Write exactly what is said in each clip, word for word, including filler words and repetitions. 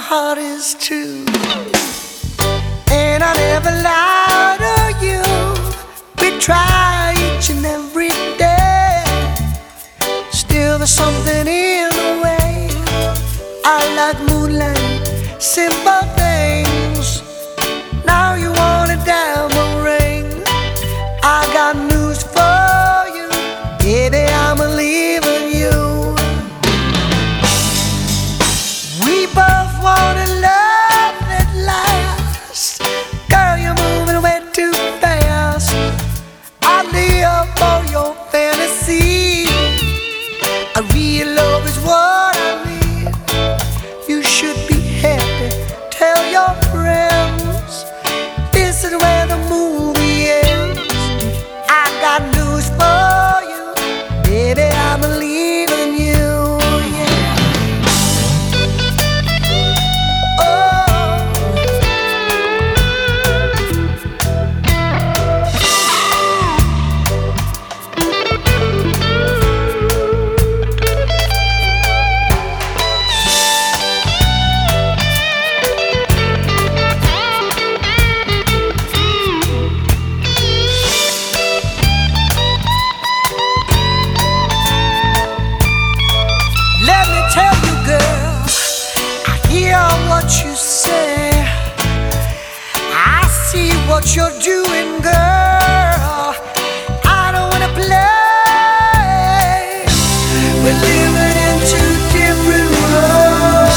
heart is true, and I never lie to you. We try each and every day. Still there's something in the way. I like moonlight, simple things. Now you want a diamond ring. I got news for you, baby, I'm leaving you. We both want a love that lasts. Girl, you're moving way too fast. I live for your fantasy. A real love is what I need. You should be happy, tell your friends. This is where the movie ends. I got news for you, baby, I'm leaving you, yeah. Oh. Let me tell you, girl, I hear what you say. I see what you're doing, girl. I don't wanna play. We're living in two different worlds.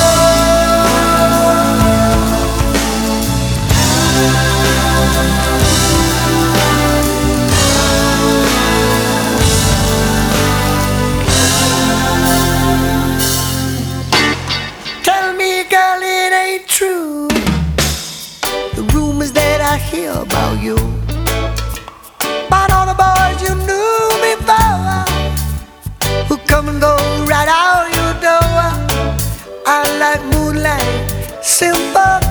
Tell me, girl, it ain't true, the rumors that I hear about you, about all the boys you knew before, who come and go right out your door. I like moonlight, simple